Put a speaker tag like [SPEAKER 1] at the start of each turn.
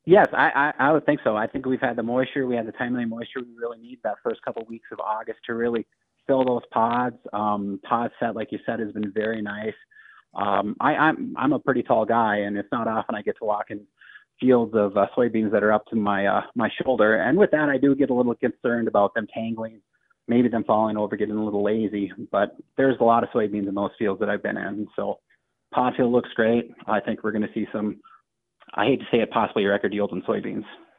[SPEAKER 1] Yes, I would think so. I think we've had the moisture, we had the timely moisture we really need that first couple weeks of August to really fill those pods. Pod set, like you said, has been very nice. I'm a pretty tall guy, and it's not often I get to walk in fields of soybeans that are up to my shoulder. And with that, I do get a little concerned about them tangling, maybe them falling over, getting a little lazy. But there's a lot of soybeans in those fields that I've been in, so pod field looks great. I think we're going to see some, I hate to say it, possibly record yields in soybeans.